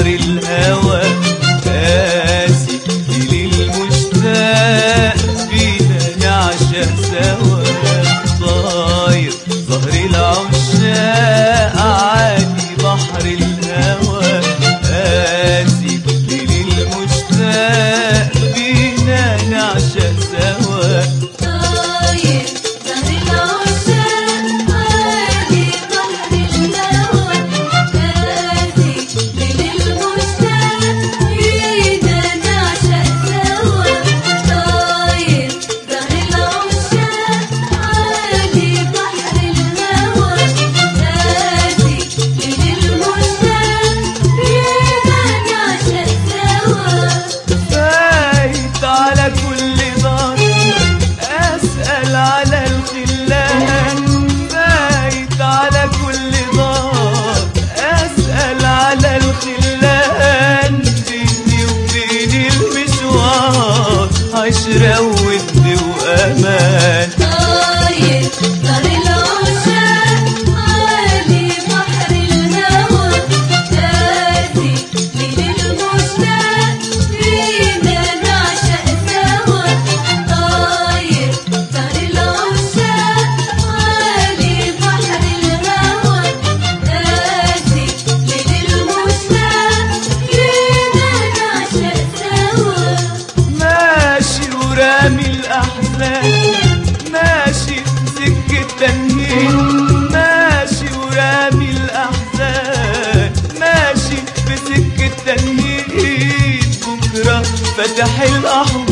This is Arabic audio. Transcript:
بحر الهوى قاسي للمشتاق بينا نعشق سوا طاير ظهر العشاق عالي بحر الهوى قاسي للمشتاق بينا نعشق سوا طاير ظهر العشاق عالي بحر الهوى قاسي للمشتاق بينا نعشق سوا طاير ظهر العشاق عالي بحر الهوى قاسي للمشتاق بينا نعشق سوا فايت على كل دار أسأل على الخلان فايت على كل دار أسأل على الخلان بيني وبين المشوار عشرة ود وأمان طاير ظهر العشاق عالي بحر الهوى قاسي للمشتاق بينا نعشق سوا طاير ظهر العشاق عالي بحر الهوى قاسي للمشتاق بينا نعشق سوا ماشي ورامي الأحزان ماشي في سكة تنهيد ماشي ورامي الأحزان ماشي في سكة تنهيد بكرة فتح الأحضان